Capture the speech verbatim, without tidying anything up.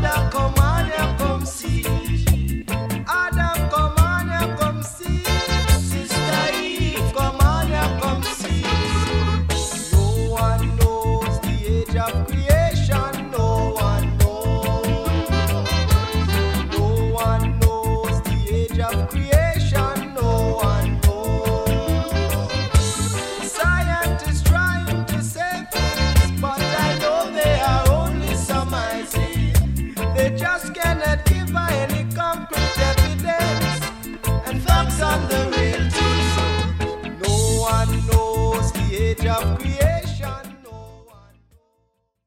Adam, come on, you come see. Adam, come on, you come see. Sister Eve, come on, you come see. No one knows the age of creation.